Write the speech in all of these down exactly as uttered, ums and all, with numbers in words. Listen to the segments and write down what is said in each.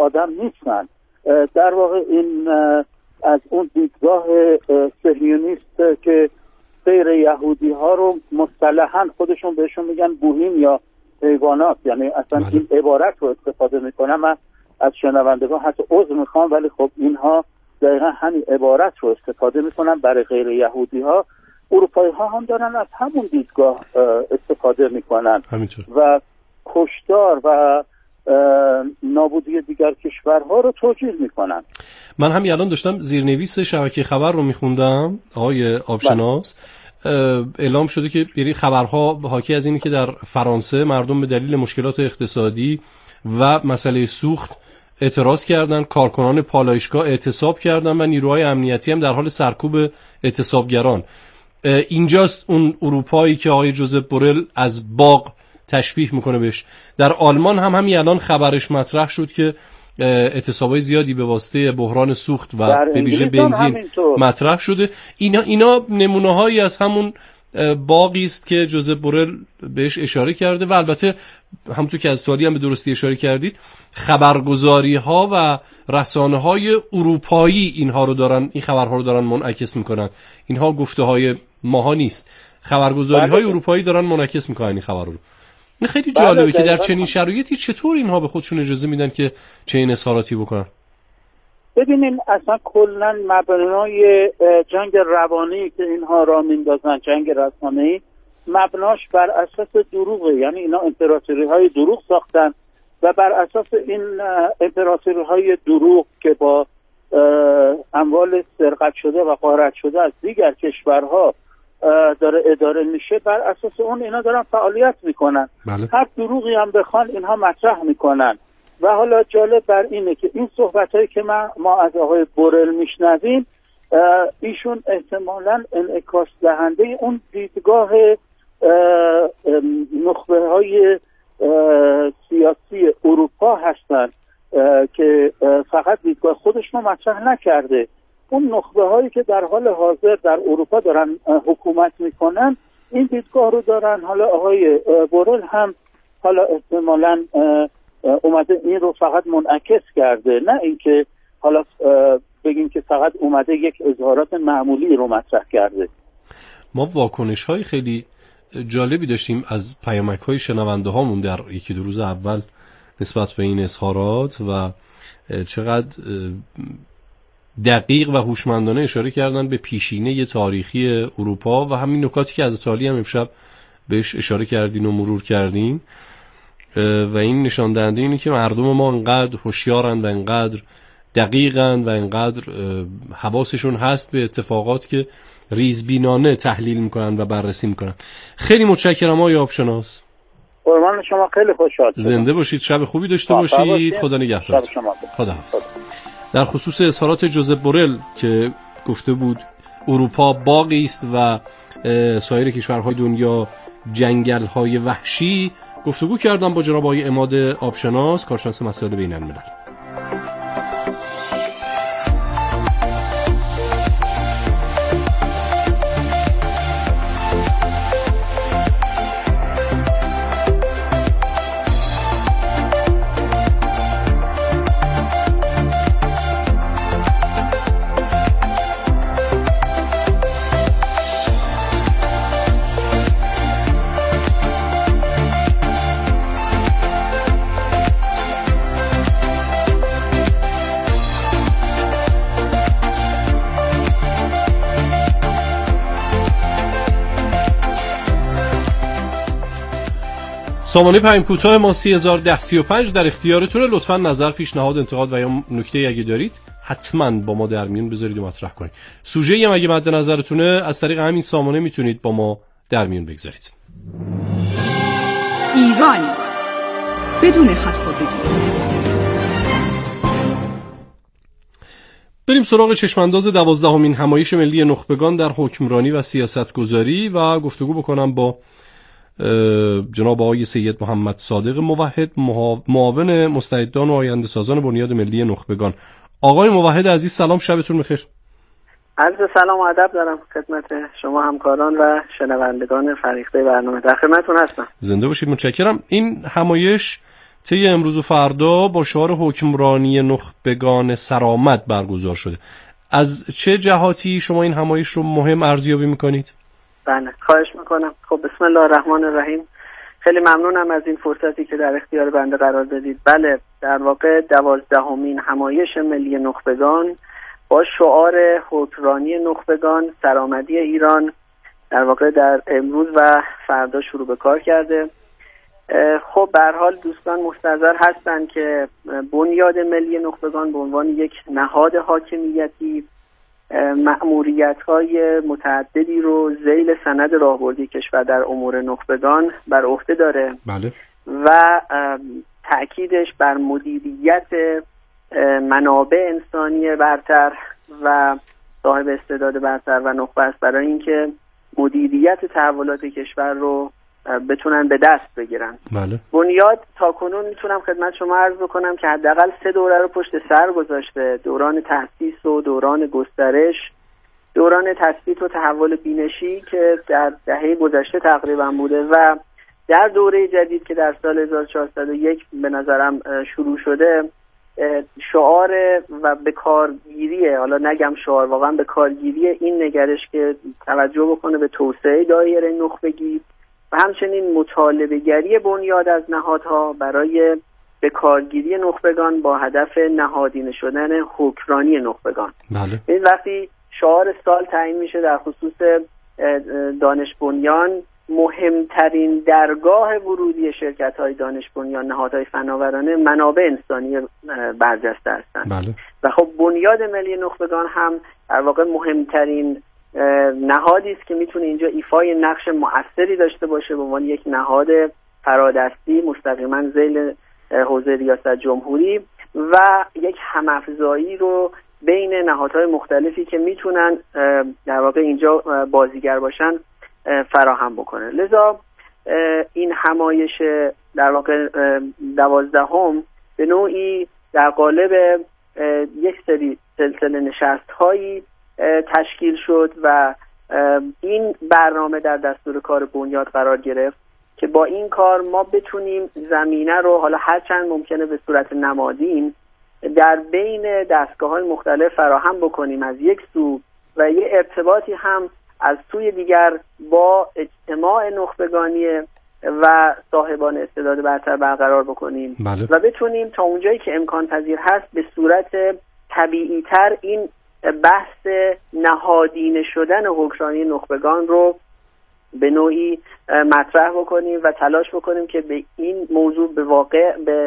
آدم نیستن. در واقع این از اون دیدگاه صهیونیست که غیر یهودی ها رو مصطلحاً خودشون بهشون میگن بوهیم یا حیوانات، یعنی اصلا بله. این عبارت رو استفاده میکنم. من از شنوندگان حتی عذر میخوام، ولی خب اینها دقیقا همین عبارت رو استفاده میکنن برای غیر یهودی ها. اروپایی ها هم دارن از همون دیدگاه استفاده میکنن همینطور. و کشتار و نابودی دیگر کشورها رو توجیه میکنن. من همین الان داشتم زیرنویس شبکه خبر رو میخوندم آقای آبشناس. اعلام شده که یعنی خبرها حاکی از اینه که در فرانسه مردم به دلیل مشکلات اقتصادی و مسئله سوخت اعتراض کردن، کارکنان پالایشگاه اعتصاب کردن و نیروهای امنیتی هم در حال سرکوب اعتصابگران. اینجاست اون اروپایی که آقای جوزپ بورل از باغ تشبیه میکنه بهش. در آلمان هم همین الان خبرش مطرح شد که اعتصابای زیادی به واسطه بحران سوخت و به ویژه بنزین مطرح شده. اینا اینا نمونه‌هایی از همون باقی است که جوزپ بورل بهش اشاره کرده و البته همونطور که از تالی هم به درستی اشاره کردید خبرگزاری‌ها و رسانه‌های اروپایی اینها رو دارن، این خبرها رو دارن منعکس میکنن. اینها گفته‌های ماها نیست. خبرگزاری‌های اروپایی دارن منعکس میکنن این خبر رو. این خیلی جالبه که در چنین شرایطی چطور اینها به خودشون اجازه میدن که چنین اظهاراتی بکنن. ببینین اصلا کلا مبنای جنگ روانی که اینها را میندازن، جنگ رسانه‌ای، مبناش بر اساس دروغه. یعنی اینا امپراتوری های دروغ ساختن و بر اساس این امپراتوری های دروغ که با اموال سرقت شده و غارت شده از دیگر کشورها داره اداره میشه، بر اساس اون اینا دارن فعالیت میکنن. بله. هر دروغی هم بخوان اینها مطرح میکنن. و حالا جالب بر اینه که این صحبتایی که ما, ما از آقای بورل میشنویم، ایشون احتمالاً انعکاس دهنده اون دیدگاه نخبه های سیاسی اروپا هستن که فقط دیدگاه خودش رو مطرح نکرده. اون نخبه هایی که در حال حاضر در اروپا دارن حکومت میکنن این دیدگاه رو دارن. حالا آقای بورل هم حالا احتمالاً اومده این رو فقط منعکس کرده، نه اینکه حالا بگیم که فقط اومده یک اظهارات معمولی رو مطرح کرده. ما واکنش های خیلی جالبی داشتیم از پیامک های شنونده هامون در یکی دو روز اول نسبت به این اظهارات و چقدر دقیق و هوشمندانه اشاره کردن به پیشینه تاریخی اروپا و همین نکاتی که از تالی هم امشب بهش اشاره کردین و مرور کردین. و این نشان دهنده اینه که مردم ما انقدر هوشیارن و انقدر دقیقن و انقدر حواسشون هست به اتفاقات که ریزبینانه تحلیل میکنن و بررسی میکنن. خیلی متشکرم آقای آبشناس. قربان شما، خیلی خوشحال شدم. زنده باشید، شب خوبی داشته باشید. خدا نگهدار. خدا حافظ. در خصوص اظهارات جوزپ بورل که گفته بود اروپا باغی است و سایر کشورهای دنیا جنگل‌های وحشی، گفتگو کردم با جناب آقای عماد آبشناس، کارشناس مسائل بین الملل. سامانه پیام کوتاه ما سی هزار و ده سی و پنج در اختیارتونه. لطفاً نظر، پیشنهاد، انتقاد و یا نکته اگه دارید حتماً با ما در میون بذارید و مطرح کنید. سوژه‌ای هم اگه مد نظرتونه از طریق همین سامانه میتونید با ما در میون بگذارید. ایران بدون خودخواهی. بریم سراغ چشمانداز دوازدهمین همایش ملی نخبگان در حکمرانی و سیاستگذاری و گفتگو بکنم با جناب آقای سید محمد صادق موحد، معاون مستعدان و آینده سازان بنیاد ملی نخبگان. آقای موحد عزیز سلام، شبتون بخیر. عرض سلام و ادب دارم خدمت شما همکاران و شنوندگان فریقه برنامه. در خدمتتون هستم. زنده باشید، متشکرم. این همایش طی امروز و فردا با شعار حکمرانی نخبگان سرآمد برگزار شده. از چه جهاتی شما این همایش رو مهم ارزیابی میکنید؟ بله، خواهش میکنم. خب بسم الله الرحمن الرحیم. خیلی ممنونم از این فرصتی که در اختیار بنده قرار دادید. بله، در واقع دوازدهمین همایش ملی نخبگان با شعار حکمرانی نخبگان سرآمدی ایران در واقع در امروز و فردا شروع به کار کرده. خب به هر حال دوستان مستحضر هستند که بنیاد ملی نخبگان به عنوان یک نهاد حاکمیتی مأموریت‌های متعددی رو ذیل سند راهبردی کشور در امور نخبگان بر عهده داره. بله. و تأکیدش بر مدیریت منابع انسانی برتر و صاحب استعداد برتر و نخبه است برای اینکه مدیریت تحولات کشور رو بتونن به دست بگیرن. بله. بنیاد تاکنون میتونم خدمت شما عرض بکنم که حداقل سه دوره رو پشت سر گذاشته: دوران تأسیس و دوران گسترش، دوران تثبیت و تحول بینشی که در دهه گذشته تقریبا بوده و در دوره جدید که در سال هزار و چهارصد و یک به نظرم شروع شده شعار و به کارگیری، حالا نگم شعار، واقعا به کارگیری این نگرش که توجه بکنه به توسعه دایره نخبگی و همچنین مطالبه‌گری بنیاد از نهادها برای به کارگیری نخبگان با هدف نهادینه شدن حکمرانی نخبگان. بله. این وقتی شعار سال تعیین میشه در خصوص دانش بنیان، مهمترین درگاه ورودی شرکت‌های دانش بنیان، نهادهای فناورانه، منابع انسانی برجسته هستند. بله. و خب بنیاد ملی نخبگان هم در واقع مهمترین نهادی است که میتونه اینجا ایفای نقش مؤثری داشته باشه به عنوان یک نهاد فرادستی مستقیما ذیل حوزه ریاست جمهوری و یک هم‌افزایی رو بین نهادهای مختلفی که میتونن در واقع اینجا بازیگر باشن فراهم بکنه. لذا این همایش در واقع دوازدهم به نوعی در قالب یک سری سلسله نشست‌هایی تشکیل شد و این برنامه در دستور کار بنیاد قرار گرفت که با این کار ما بتونیم زمینه رو، حالا هرچند ممکنه به صورت نمادین، در بین دستگاه‌های مختلف فراهم بکنیم از یک سو و یه ارتباطی هم از سوی دیگر با اجتماع نخبگانی و صاحبان استعداد برتر برقرار بکنیم. بله. و بتونیم تا اونجایی که امکان پذیر هست به صورت طبیعی‌تر این بحث نهادینه شدن حکمرانی نخبگان رو به نوعی مطرح بکنیم و تلاش بکنیم که به این موضوع به واقع به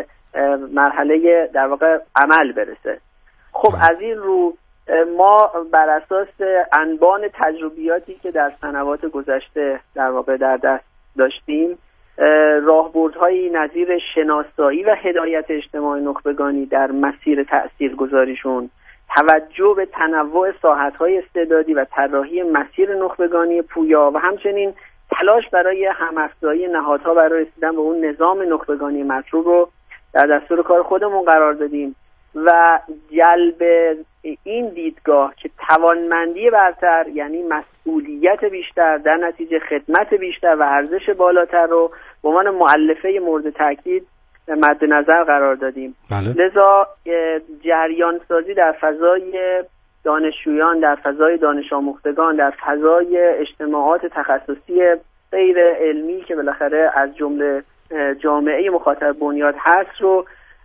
مرحله در واقع عمل برسه. خب از این رو ما بر اساس انبان تجربیاتی که در سنوات گذشته در واقع در دست داشتیم، راهبردهایی نظیر شناسایی و هدایت اجتماع نخبگانی در مسیر تأثیرگذاریشون، توجه به تنوع ساحت‌های استعدادی و طراحی مسیر نخبگانی پویا و همچنین تلاش برای هم‌افزایی نهادها برای رسیدن به اون نظام نخبگانی مطلوب رو در دستور کار خودمون قرار دادیم و جلب این دیدگاه که توانمندی برتر یعنی مسئولیت بیشتر، در نتیجه خدمت بیشتر و ارزش بالاتر رو به عنوان مؤلفه مورد تاکید مد نظر قرار دادیم. بله. لذا جریان سازی در فضای دانشجویان، در فضای دانش آموختگان، در فضای اجتماعات تخصصی غیر علمی که بالاخره از جمله جامعه مخاطب بنیاد هست رو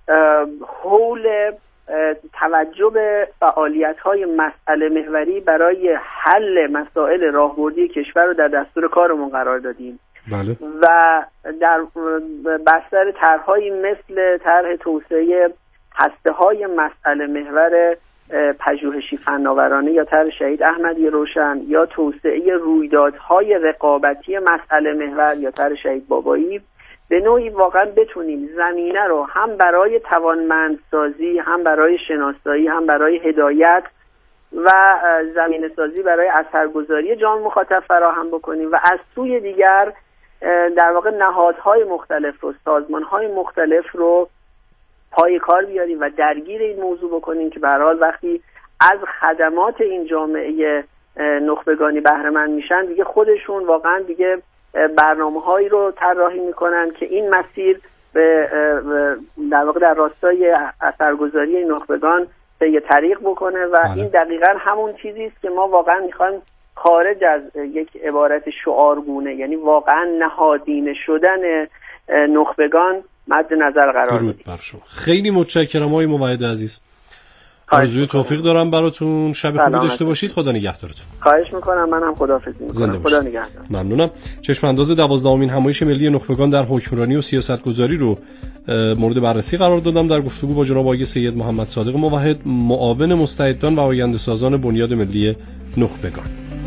حول توجه به فعالیت‌های مسئله محوری برای حل مسائل راهبردی کشور رو در دستور کارمون قرار دادیم. بله. و در بستر طرح‌هایی مثل طرح توسعه هسته‌های مسئله محور پژوهشی فناورانه یا طرح شهید احمدی روشن یا توسعه رویدادهای رقابتی مسئله محور یا طرح شهید بابایی به نوعی واقعا بتونیم زمینه رو هم برای توانمندسازی، هم برای شناسایی، هم برای هدایت و زمینه سازی برای اثرگذاری جامعه مخاطب فراهم بکنیم و از سوی دیگر در واقع نهادهای مختلف رو، سازمانهای مختلف رو پای کار بیاریم و درگیر این موضوع بکنیم که به هر حال وقتی از خدمات این جامعه نخبگانی بهره مند میشن دیگه خودشون واقعا دیگه برنامه‌هایی رو طراحی میکنن که این مسیر به در واقع در راستای اثرگذاری نخبگان طی طریق بکنه و بله. این دقیقاً همون چیزی است که ما واقعا میخوایم خارج از یک عبارت شعارگونه، یعنی واقعا نهادینه شدن نخبگان مد نظر قرار بدیم. خیلی متشکرم آقای موحد عزیز. آرزوی توفیق دارم براتون. شب خوبی داشته باشید. خدا نگهدارتون. خواهش میکنم. منم خداحافظی میکنم. خدا نگهدار. ممنونم. چشم انداز دوازدهمین همایش ملی نخبگان در حکمرانی و سیاستگذاری رو مورد بررسی قرار دادم در گفتگو با جناب آقای سید محمد صادق موحد، معاون مستعدان و آینده سازان بنیاد ملی نخبگان.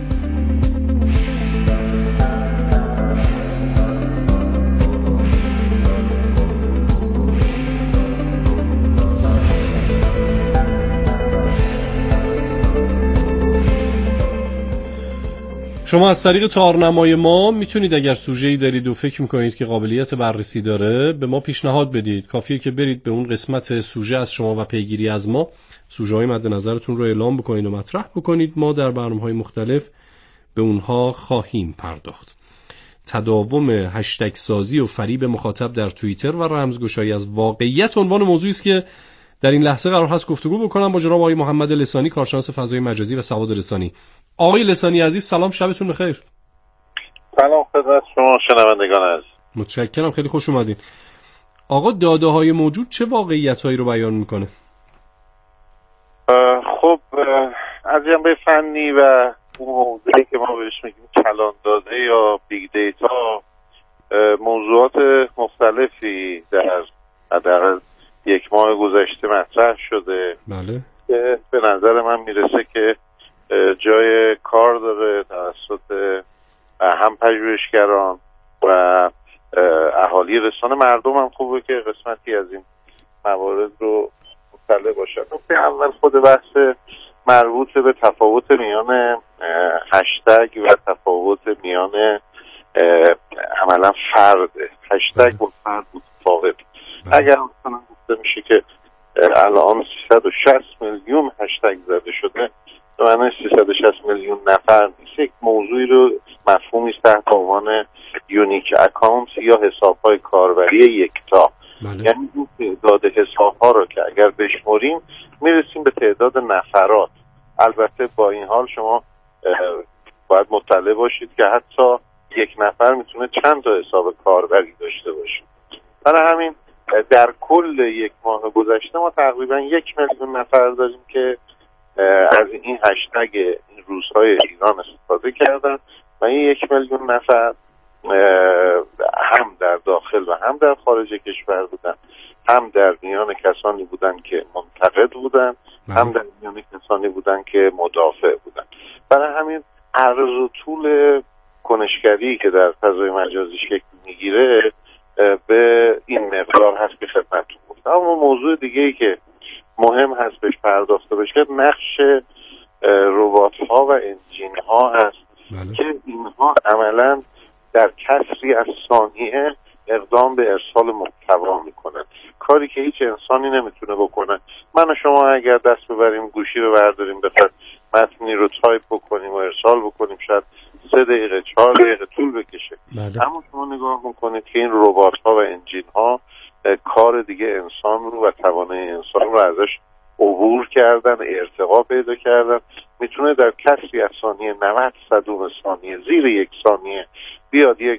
شما از طریق تارنمای ما میتونید اگر سوژه‌ای دارید و فکر میکنید که قابلیت بررسی داره به ما پیشنهاد بدید. کافیه که برید به اون قسمت سوژه از شما و پیگیری از ما، سوژه‌های مد نظرتون رو اعلام بکنید و مطرح بکنید. ما در برنامه‌های مختلف به اونها خواهیم پرداخت. تداوم هشتگ سازی و فریب مخاطب در توییتر و رمزگشایی از واقعیت عنوان موضوعی است که در این لحظه قرار هست گفتگو بکنم با جناب آقای محمد لسانی، کارشناس فضای مجازی و سواد رسانی. آقای لسانی عزیز سلام، شبتون بخیر. سلام خدمت شما شنوندگان عزیز. متشکرم، خیلی خوش اومدین. آقا داده‌های موجود چه واقعیت‌هایی رو بیان میکنه؟ خب از جنبه فنی و موضوعی که ما بهش میگیم کلان داده یا بیگ دیتا، موضوعات مختلفی در حداقل یک ماه گذشته مطرح شده. بله. که به نظر من میرسه که جای کار داره توسط هم پژوهشگران و اهالی رسانه. مردم هم خوبه که قسمتی از این موارد رو مطلع باشن. نکته اول خود بحث مربوط به تفاوت میان هشتگ و تفاوت میان عملا فرد. هشتگ و فرد متفاوت. اگر مثلا گفته میشه که الان سیصد و شصت میلیون هشتگ زده شده، به معنی سیصد و شصت میلیون نفر نیست. یک موضوعی رو مفهومی است تحت عنوان یونیک اکانت یا حساب‌های کاربری یکتا. بله. یعنی این تعداد حساب‌ها رو که اگر بشمریم میرسیم به تعداد نفرات. البته با این حال شما باید مطلع باشید که حتی یک نفر میتونه چند تا حساب کاربری داشته باشه. برای همین در کل یک ماه گذشته ما تقریبا یک میلیون نفر داریم که از این هشتگ این روزهای ایران استفاده کردن و این یک میلیون نفر هم در داخل و هم در خارج کشور بودن، هم در میان کسانی بودن که منتقد بودن، هم در میان کسانی بودن که مدافع بودن. برای همین عرض و طول کنشگری که در فضای مجازی شکل میگیره به این مقدار هست که خدمتتون گفتم. اما موضوع دیگه ای که مهم هست بهش پرداخته بشه نقش ربات ها و انجین ها هست. بله. که اینها عملا در کسری از ثانیه اقدام به ارسال محتوا میکنن، کاری که هیچ انسانی نمیتونه بکنه. من و شما اگر دست ببریم گوشی رو برداریم بخواد متنی رو تایپ بکنیم و ارسال بکنیم شاید سه دقیقه چهار دقیقه طول بکشه. بله. اما شما نگاه میکنید که این ربات ها و انجین ها کار دیگه انسان رو و توانایی انسان رو ازش عبور کردن، ارتقا پیدا کردن. میتونه در کسری از ثانیه نود صدم ثانیه، زیر یک ثانیه بیاد یک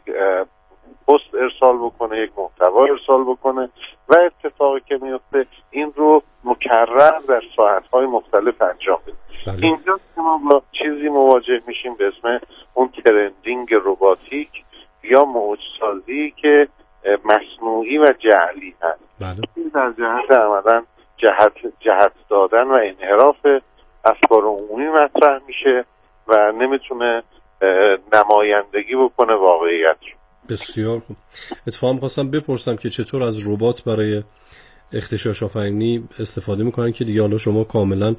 پست ارسال بکنه، یک محتوا ارسال بکنه و اتفاقی که میفته این رو مکرر در ساعت‌های مختلف انجام بده. بله. اینجا که ما با چیزی مواجه میشیم به اسم اون ترندینگ رباتیک یا موج‌سازی که مصنوعی و جعلی هست. بله. این در جهت عملاً جهت جهت دادن و انحراف افکار عمومی مطرح میشه و نمیتونه نمایندگی بکنه واقعیت رو. بسیار خوب. اتفاقا می‌خواستم بپرسم که چطور از ربات برای اغتشاش آفرینی استفاده میکنن که دیگه حالا شما کاملا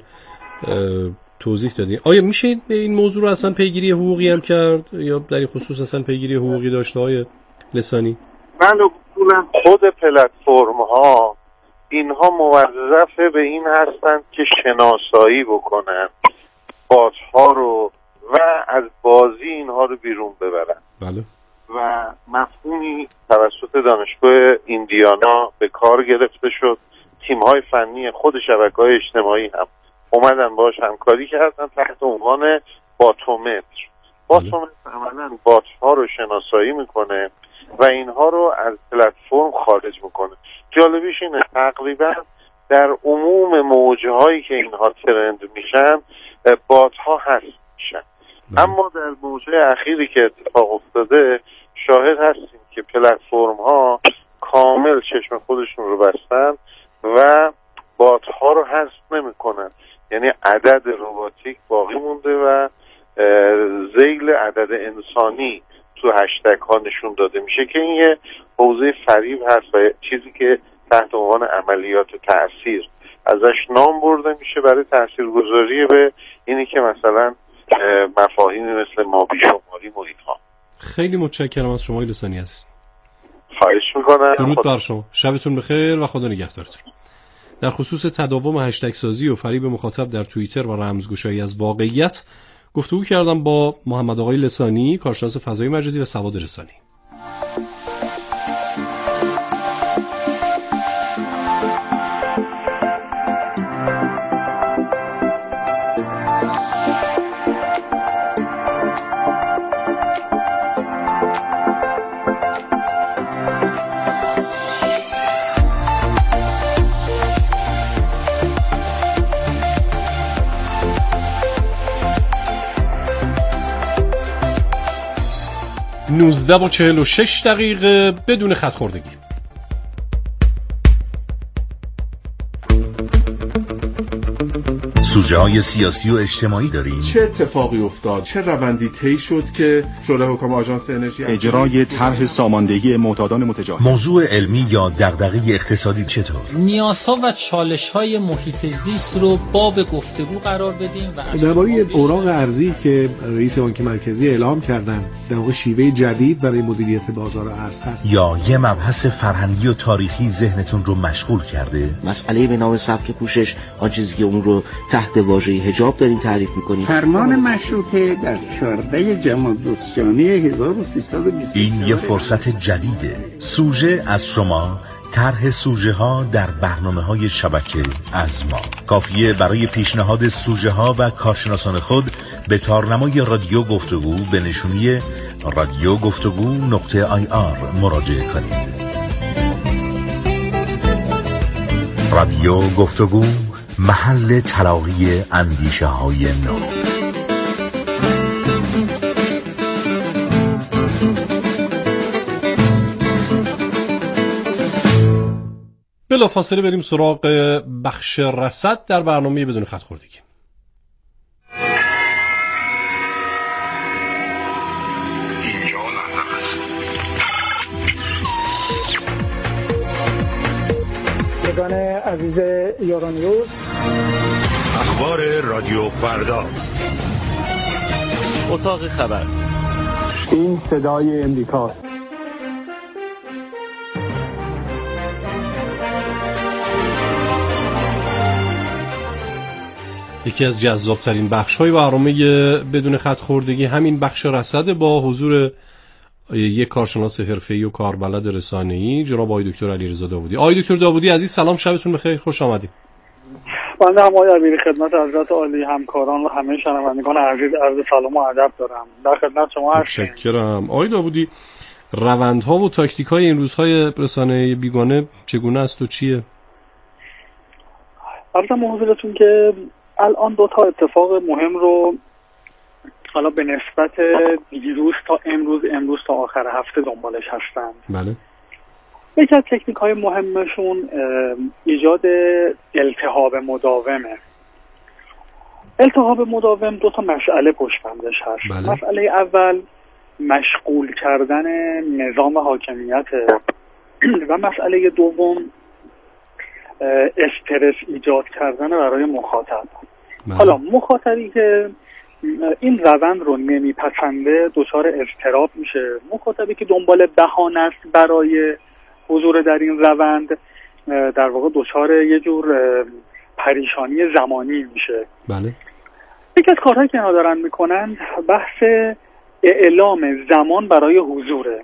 توضیح دادین. آیا میشه این موضوع رو اصلا پیگیری حقوقی هم کرد یا در این خصوص اصلا پیگیری حقوقی داشته های لسانی؟ من اصولا خود پلتفرم ها اینها موظف به این هستند که شناسایی بکنن بات ها رو و از بازی اینها رو بیرون ببرن. بله. و مفهومی توسط دانشگاه ایندیانا به کار گرفته شد. تیم‌های فنی خود شبکه‌های اجتماعی هم اومدن باش همکاری کردن تحت عنوان باتومتر. باتومتر عملاً بات‌ها رو شناسایی میکنه و اینها رو از پلتفرم خارج میکنه. جالبیش اینه تقریباً در عموم موجهایی که اینها ترند میشن بات‌ها هست میشن. اما در موجه اخیری که اتفاق افتاده شاهد هستیم که پلتفرم ها کامل چشم خودشون رو بستن و بات ها رو حذف نمی کنن. یعنی عدد رباتیک باقی مونده و ذیل عدد انسانی تو هشتگ ها نشون داده میشه که این یه حوزه فریب هست و چیزی که تحت عنوان عملیات تأثیر ازش نام برده میشه برای تاثیرگذاری به اینی که مثلا مفاهیمی مثل مابیشماری محیط ها. خیلی متشکرم از شما لسانی عزیز. خواهش میکنم. درود بر شما. شبتون بخیر و خدا نگهدارتون. در خصوص تداوم هشتگ سازی و فریب مخاطب در توییتر و رمزگشایی از واقعیت گفتگو کردم با محمد آقای لسانی، کارشناس فضای مجازی و سواد رسانی. نوزده و چهل و شش دقیقه بدون خط خوردگی. سوژه های سیاسی و اجتماعی داریم. چه اتفاقی افتاد؟ چه روندی طی شد که شورای حکام آژانس انرژی اجرای طرح ساماندهی معتادان متجاهل؟ موضوع علمی یا دغدغه اقتصادی چطور؟ نیازها و چالش‌های محیط زیست رو باب گفتگو قرار بدیم و درباره اوراق ارزی که رئیس بانک مرکزی اعلام کردن در واقع شیوه جدید برای مدیریت بازار ارز هست. یا یه مبحث فرهنگی و تاریخی ذهنتون رو مشغول کرده؟ مسئله به نام سبک پوشش، آن چیزی که اون رو تحت واژه حجاب داریم تعریف می‌کنیم. فرمان مشروطه در چهاردهم جمادی هزار و سیصد و بیست و چهار. این یه فرصت جدیده. سوژه از شما، طرح سوژه ها در برنامه های شبکه از ما. کافیه برای پیشنهاد سوژه ها و کارشناسان خود به تارنمای رادیو گفتگو به نشونی رادیو گفتگو نقطه آی آر مراجعه کنید. رادیو گفتگو، محل تلاقی اندیشه های نو. بلافاصله بریم سراغ بخش رصد در برنامه بدون خط خوردگی. یگان عزیز یورانیوز، اخبار رادیو فردا، اتاق خبر، این صدای امریکا. یکی از جذابترین بخش‌های برنامه بدون خط خوردگی همین بخش رصد با حضور یک کارشناس حرفه‌ای و کاربلد رسانه‌ای جناب آقای دکتر علیرضا داوودی. آقای دکتر داوودی عزیز سلام، شبتون بخیر، خوش آمدید. بنده هم آقای عبیری خدمت حضرت عالی همکاران و همه شنوندگان عزیز عرض سلام و ادب دارم. در خدمت شما هستم. متشکرم. آقای داوودی، روندها و تاکتیک‌های این روزهای رسانه بیگانه چگونه است و چیه؟ عرضم حضورتون که الان دو تا اتفاق مهم رو حالا به نسبت دیروز تا امروز امروز تا آخر هفته دنبالش هستند. بله. یکی از تکنیک های مهمشون ایجاد التهاب مداومه. التهاب مداوم دو تا مسئله پشت بندش هست. بله. مسئله اول مشغول کردن نظام حاکمیت و مسئله دوم استرس ایجاد کردن برای مخاطب. بله. حالا مخاطبی که این روند رو نمیپسنده دچار اضطراب میشه. مخاطبی که دنبال بهانه است برای حضور در این روند در واقع دچار یه جور پریشانی زمانی میشه. بله. یکی از کارهایی که اینا دارن میکنن بحث اعلام زمان برای حضوره.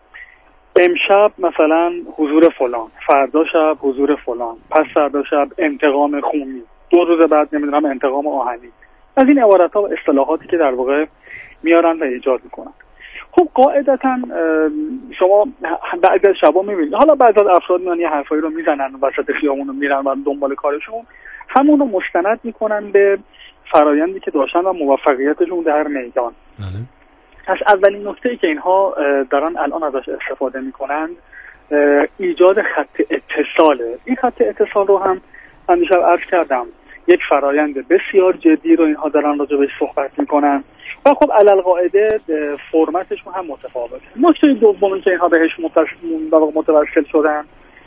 امشب مثلا حضور فلان، فردا شب حضور فلان، پس فردا شب انتقام خونی، دو روز بعد نمیدونم انتقام آهنی. از این عبارت‌ها و اصطلاحاتی که در واقع میارن و ایجاد میکنن. خب قاعدتا شما بعضی از شبا میبینید، حالا بعضی از افراد میان یه حرفایی رو میزنن وسط خیابون رو میرن و دنبال کارشون، همون رو مستند میکنن به فرایندی که داشتن و موفقیتشون در میدان. بله. از اولین نکته‌ای که اینها دارن الان ازش استفاده میکنن ایجاد خط اتصاله. این خط اتصال رو هم من دیشب عرض کردم یک فرایند بسیار جدی رو اینها دارن راجع بهش صحبت میکنن و خب علالقاعده فرمتشون هم متفاوته. نکته دومی که اینها بهش متوسل شدن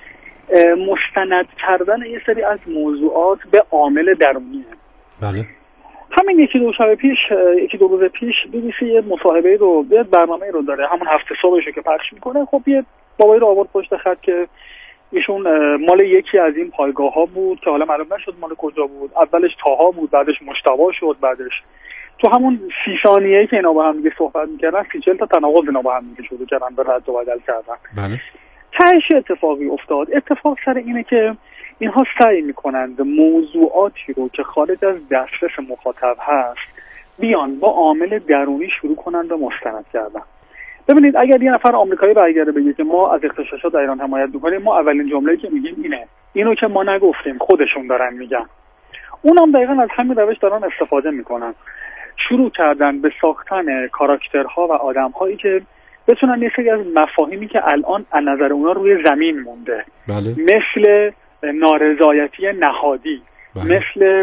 مستند کردن یه سری از موضوعات به عامل درونیه. بله. همین یکی دو شب پیش یکی دو روز پیش بی بی سی یه مصاحبه رو یه برنامه رو داره، همون هفته صبحشو که پخش میکنه. خب یه بابایی رو آورد پشت خط که ایشون مال یکی از این پایگاه ها بود که حالا معلوم نشد مال کجا بود. اولش تاها بود، بعدش مجتبی شد، بعدش تو همون سی ثانیه‌ای که اینا با هم دیگه صحبت می‌کردن سی چهل تا تناقض اینا با هم دیگه شروع کردن به رد و بدل کردن. بله. تهش اتفاقی افتاد. اتفاق سر اینه که اینها سعی می‌کنند موضوعاتی رو که خارج از دسترس مخاطب هست بیان با عامل درونی شروع کنند به مستند کردن. ببینید اگر یه نفر آمریکایی برگرده بگه که ما از اغتشاشات در ایران حمایت می‌کنیم، ما اولین جمله‌ای که میگیم اینه، اینو که ما نگفتیم خودشون دارن میگن. اونم دقیقاً از همین روش دارن استفاده میکنن. شروع کردن به ساختن کاراکترها و آدم‌هایی که بتونن یه سری از مفاهیمی که الان از نظر اونا روی زمین مونده، بله. مثل نارضایتی نهادی، بله. مثل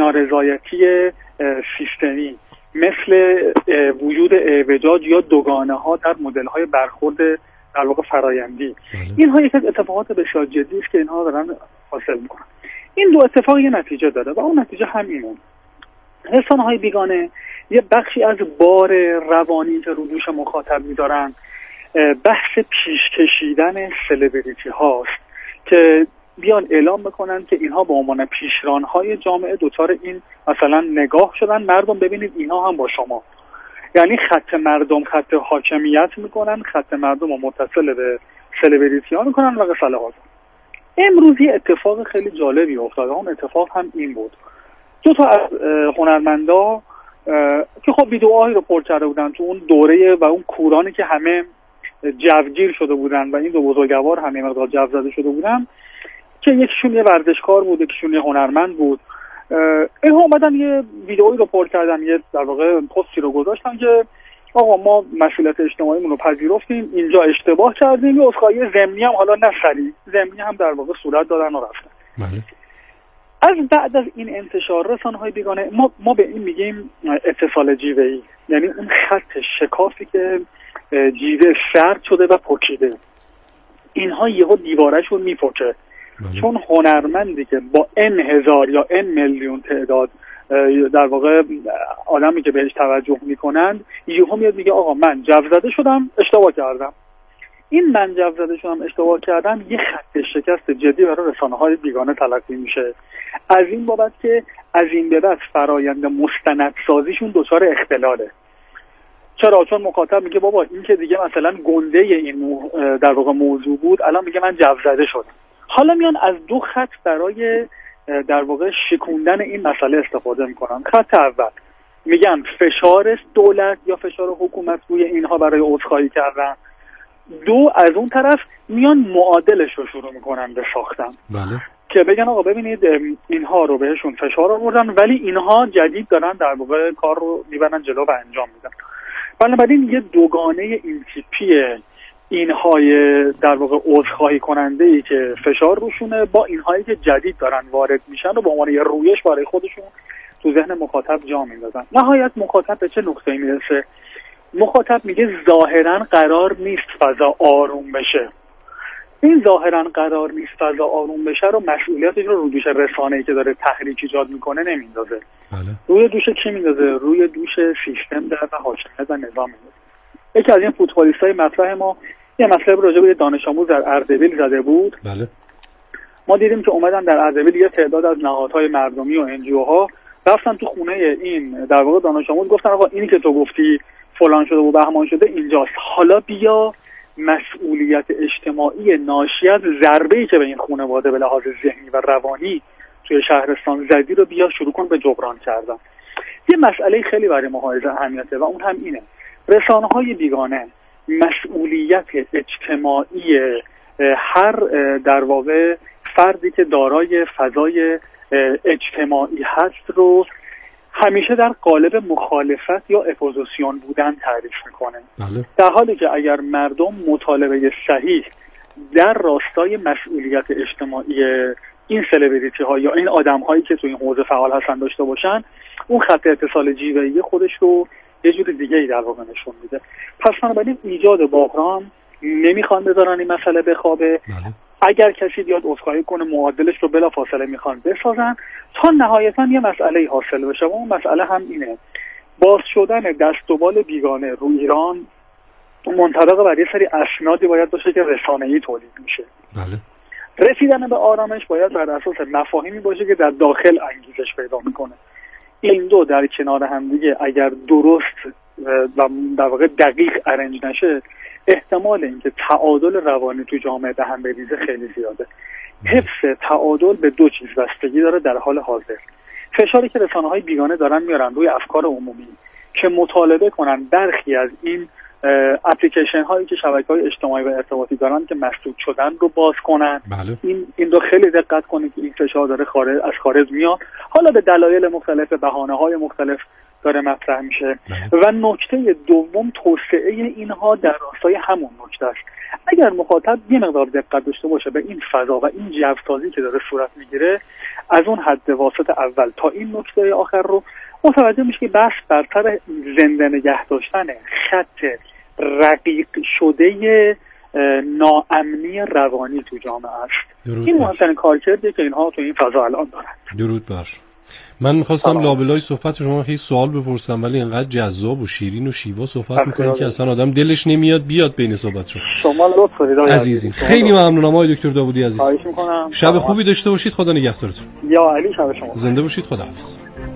نارضایتی سیستمی، مثل وجود اعوجاج یا دوگانه ها در مدل های برخورد در واقع فرایندی، بله. اینها یک از اتفاقات بسیار جدی است که اینها دارن حاصل میکنن. این دو اتفاق یه نتیجه داره و اون نتیجه همینه. رسانه های بیگانه یه بخشی از بار روانی که رو دوش مخاطب میدارن بحث پیش کشیدن سلبریتی هاست که بیان اعلام بکنن که اینها به عنوان پیشران های جامعه دوچار این مثلا نگاه شدن، مردم ببینید اینها هم با شما، یعنی خط مردم خط حاکمیت میکنن، خط مردم رو متصل به سلبریتی ها میکنن و غسل ها. امروز یه اتفاق خیلی جالبی افتاد. اون اتفاق هم این بود، دو تا از هنرمندا که خب ویدیوهایی رو پر کرده بودن تو اون دوره و اون کورانی که همه جوگیر شده بودن و این دو بزرگوار همه مقدار جو زده شده بودن که یکیشون یه ورزشکار بود، یکیشون یه هنرمند بود. اینها اومدن یه ویدیویی رو پر کردن، یه در واقع پستی رو گذاشتن که آقا ما مسئولیت اجتماعیمون رو پذیرفتیم، اینجا اشتباه کردیم، یه عذرخواهی ضمنی هم حالا نه صریح، ضمنی هم در واقع صورت دادن و رفتن. بله. از بعد از این انتشار رسانه‌های بیگانه ما ما به این میگیم اتصال جیوه‌ای، یعنی اون خط شکافی که جیوه سرد شده و پکیده، اینها یهو دیواره‌شون میپکه. چون هنرمندی که با ان هزار یا ان میلیون تعداد در واقع آدمی که بهش توجه میکنند یهو میاد میگه آقا من جو زده شدم، اشتباه کردم. این من جو زده شدم، اشتباه کردم یه خط شکست جدی برای رسانه‌های بیگانه تلقی میشه، از این بابت که از این به بعد فرایند مستندسازیشون دچار اختلاله. چرا؟ چون مخاطب میگه بابا این که دیگه مثلا گنده این در واقع موضوع بود، الان میگه من جو زده شدم. حالا میان از دو خط برای در واقع شکوندن این مسئله استفاده میکنن. خط اول میگن فشار دولت یا فشار حکومت روی اینها برای عذرخواهی کردن. دو، از اون طرف میان معادلش رو شروع میکنن به ساختن. بله. که بگن آقا ببینید اینها رو بهشون فشار آوردن ولی اینها جدید دارن در واقع کار رو میبرن جلو و انجام میدن. بنابراین یه دوگانه این تیپیه، اینهای در واقع عذرخواهی کننده ای که فشار روشونه با اینهایی که جدید دارن وارد میشن و به عنوان یه رویش برای خودشون تو ذهن مخاطب جا میندازن. نهایت مخاطب به چه نقطه‌ای میرسه؟ مخاطب میگه ظاهرا قرار نیست فضا آروم بشه. این ظاهرا قرار نیست فضا آروم بشه رو مسئولیتش رو رو دوش رسانه‌ای که داره تحریک ایجاد میکنه نمیندازه. بله. روی دوش کی میندازه؟ روی دوش سیستم در و حاکمیت و نظام میندازه. یکی از این فوتبالیستای مطرح ما یه مطلب راجع به دانش آموز در اردبیل زده بود. بله. ما دیدیم که اومدن در اردبیل یه تعداد از نهادهای مردمی و ان جی او ها رفتن تو خونه این در واقع دانش آموز، گفتن آقا اینی که تو گفتی فلان شده و بهمان شده اینجاست. حالا بیا مسئولیت اجتماعی ناشی از ضربه‌ای که به این خانواده به لحاظ ذهنی و روانی توی شهرستان زدی رو بیا شروع کن به جبران کردن. یه مسئله خیلی برای محافظ اهمیته و اون هم اینه: رسانه‌های بیگانه مسئولیت اجتماعی هر در واقع فردی که دارای فضای اجتماعی هست رو همیشه در قالب مخالفت یا اپوزیسیون بودن تعریف میکنه. بله. در حالی که اگر مردم مطالبه صحیح در راستای مسئولیت اجتماعی این سلبریتی ها یا این آدم هایی که تو این حوزه فعال هستن داشته باشن، اون خط اتصال جیوه‌ای خودش رو یه جور دیگه ای در واقع نشون میده. پس بنابراین ایجاد بحران نمیخوان بذارن این مسئله بخوابه. بله. اگر کسی بیاد عذرخواهی کنه معادلش رو بلا فاصله میخوان بسازن تا نهایتا یه مسئله حاصل بشه و اون مسئله هم اینه: باز شدن دست و بال بیگانه رو ایران منطبق بر یه سری اسنادی باید باشه که رسانه‌ای تولید میشه. بله. رسیدن به آرامش باید بر اساس مفاهیمی باشه که در داخل انگیزش پیدا میکنه. این دو در کنار هم دیگه اگر درست و در واقع دقیق ارنج نشه، احتمال اینکه تعادل روانی تو جامعه به هم بریزه خیلی زیاده. حفظ تعادل به دو چیز بستگی داره در حال حاضر: فشاری که رسانه‌های بیگانه دارن میارن روی افکار عمومی که مطالبه کنن برخی از این اپلیکیشن هایی که شبکه‌های اجتماعی و ارتباطی دارن که مسدود شدن رو باز کنن. بله. این این رو خیلی دقت کنید که این فشار داره خارج از خارج میاد، حالا به دلایل مختلف، بهانه‌های مختلف داره مطرح میشه. بله. و نکته دوم توسعه اینها در راستای همون نکته است. اگر مخاطب یه مقدار دقت داشته باشه به این فضا و این جو‌سازی که داره صورت میگیره، از اون حد واسط اول تا این نکته آخر رو متوجه میشه که بس بر سر زنده نگه داشتن خط رقیق شده ناامنی روانی تو جامعه است. این مهمترین کارکردیه که اینها تو این فضا الان دارن. درود بر. من میخواستم لابلای صحبت شما خیلی سوال بپرسم، ولی اینقدر جذاب و شیرین و شیوا صحبت میکنین که اصلا آدم دلش نمیاد بیاد بین صحبتشون. شما لطف کنید عزیزین. خیلی ممنونم آقای دکتر داوودی عزیز. خواهش میکنم. شب خوبی داشته باشید. خدا نگهدارتون. یا علی شب شما. زنده باشید. خداحافظ.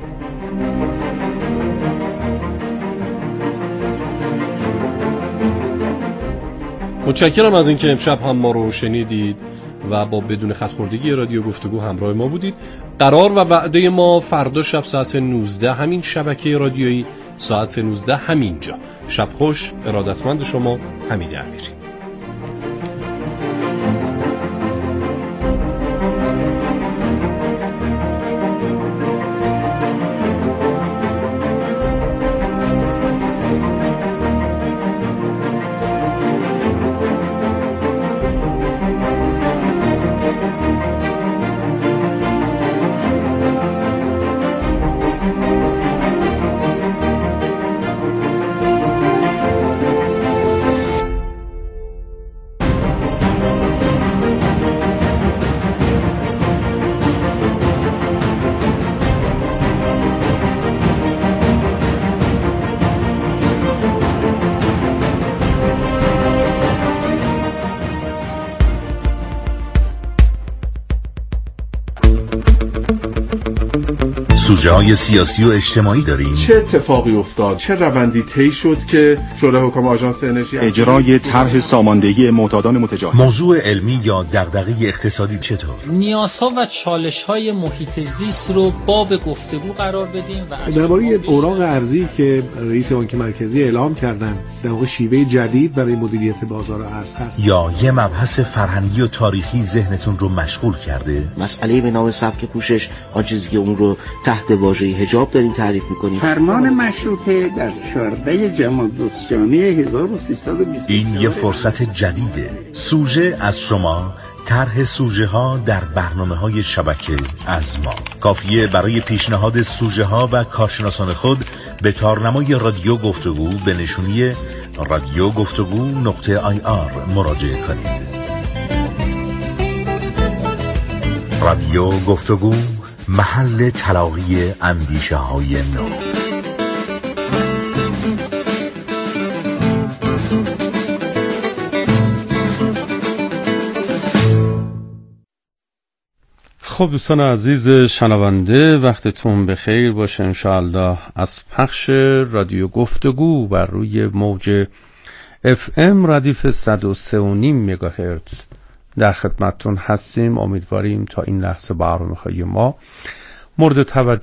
متشکرم از اینکه امشب هم ما رو شنیدید و با بدون خط‌خوردگی رادیو گفتگو همراه ما بودید. قرار و وعده ما فردا شب ساعت نوزده همین شبکه رادیویی، ساعت نوزده همینجا. شب خوش. ارادتمند شما، حمید امیری. سوژه های سیاسی و اجتماعی داریم. چه اتفاقی افتاد؟ چه روندی طی شد که شورای حکام آژانس انرژی اجرای طرح ساماندهی معتادان متجاهل؟ موضوع علمی یا دغدغه اقتصادی چطور؟ نیازها و چالش‌های محیط زیست رو باب گفتگو قرار بدیم و درباره اوراق ارزی که رئیس بانک مرکزی اعلام کردن در واقع شیوه جدید برای مدیریت بازار ارز هست. یا یه مبحث فرهنگی و تاریخی ذهنتون رو مشغول کرده؟ مسئله به نام سبک پوشش، آن چیزی که اون رو تحت واژه حجاب داریم تعریف می‌کنیم. فرمان مشروطه در چهاردهم جمادی الثانی هزار و سیصد و بیست و چهار. این یه فرصت جدیده. سوژه از شما، طرح سوژه ها در برنامه‌های شبکه از ما. کافیه برای پیشنهاد سوژه ها و کارشناسان خود به تارنمای رادیو گفتگو به نشونی رادیو گفتگو نقطه آی آر مراجعه کنید. رادیو گفتگو، محل تلاقی اندیشه های نو. خب دوستان عزیز شنونده، وقتتون بخیر باشه انشاءالله. از پخش رادیو گفتگو بر روی موج اف ام ردیف صد و سه و نیم مگاهرتز در خدمتتون هستیم. امیدواریم تا این لحظه برنامه‌های ما مورد توجه